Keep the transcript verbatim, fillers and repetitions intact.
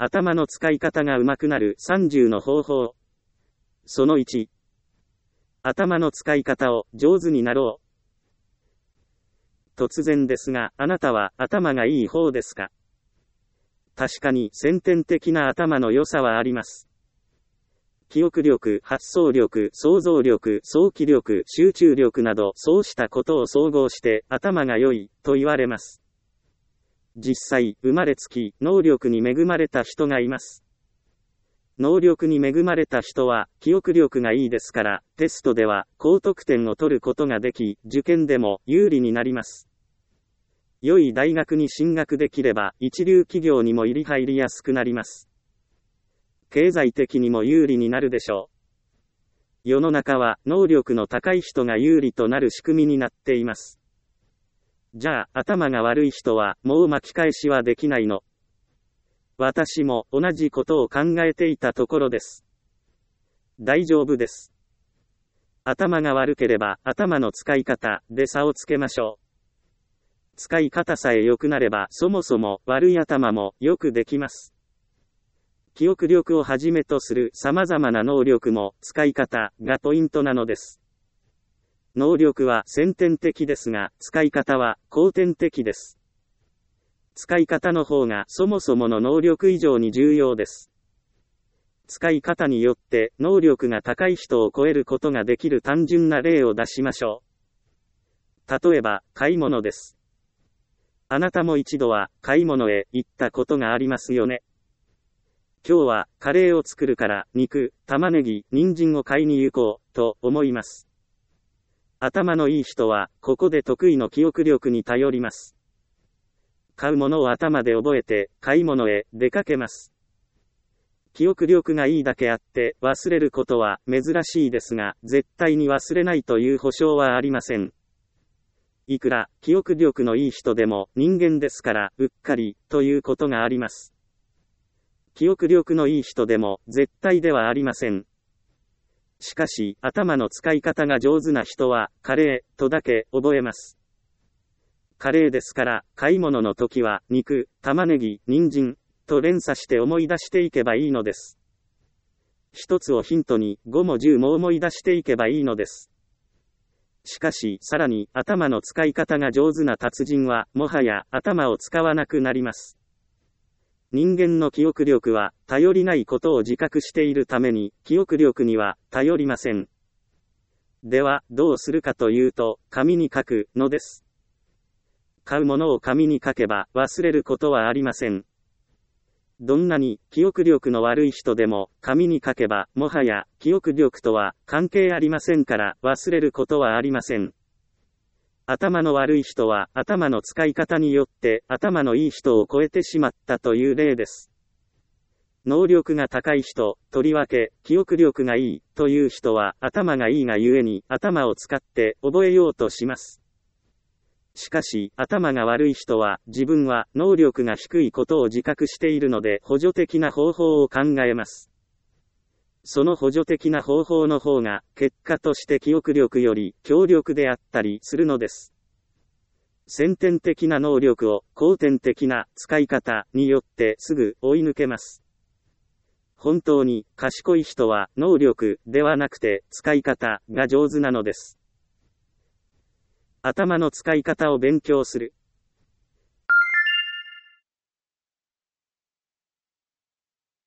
頭の使い方が上手くなるさんじゅうの方法。そのいち、頭の使い方を上手になろう。突然ですが、あなたは頭がいい方ですか？確かに先天的な頭の良さはあります。記憶力、発想力、想像力、想起力、集中力など、そうしたことを総合して頭が良いと言われます。実際、生まれつき能力に恵まれた人がいます。能力に恵まれた人は記憶力がいいですから、テストでは高得点を取ることができ、受験でも有利になります。良い大学に進学できれば、一流企業にも入り入りやすくなります。経済的にも有利になるでしょう。世の中は能力の高い人が有利となる仕組みになっています。じゃあ、頭が悪い人はもう巻き返しはできないの？私も同じことを考えていたところです。大丈夫です。頭が悪ければ頭の使い方で差をつけましょう。使い方さえ良くなればそもそも悪い頭もよくできます。記憶力をはじめとする様々な能力も使い方がポイントなのです。能力は先天的ですが、使い方は後天的です。使い方の方がそもそもの能力以上に重要です。使い方によって能力が高い人を超えることができる単純な例を出しましょう。例えば、買い物です。あなたも一度は買い物へ行ったことがありますよね。今日はカレーを作るから肉、玉ねぎ、人参を買いに行こうと思います。頭のいい人はここで得意の記憶力に頼ります。買うものを頭で覚えて買い物へ出かけます。記憶力がいいだけあって忘れることは珍しいですが、絶対に忘れないという保証はありません。いくら記憶力のいい人でも人間ですからうっかりということがあります。記憶力のいい人でも絶対ではありません。しかし、頭の使い方が上手な人は、カレーとだけ覚えます。カレーですから、買い物の時は、肉、玉ねぎ、人参と連鎖して思い出していけばいいのです。一つをヒントに、ごもじゅうも思い出していけばいいのです。しかし、さらに、頭の使い方が上手な達人は、もはや、頭を使わなくなります。人間の記憶力は頼りないことを自覚しているために記憶力には頼りません。ではどうするかというと紙に書くのです。買うものを紙に書けば忘れることはありません。どんなに記憶力の悪い人でも紙に書けばもはや記憶力とは関係ありませんから忘れることはありません。頭の悪い人は頭の使い方によって頭のいい人を超えてしまったという例です。能力が高い人、とりわけ記憶力がいいという人は頭がいいがゆえに頭を使って覚えようとします。しかし頭が悪い人は自分は能力が低いことを自覚しているので補助的な方法を考えます。その補助的な方法の方が結果として記憶力より強力であったりするのです。先天的な能力を後天的な使い方によってすぐ追い抜けます。本当に賢い人は能力ではなくて使い方が上手なのです。頭の使い方を勉強する。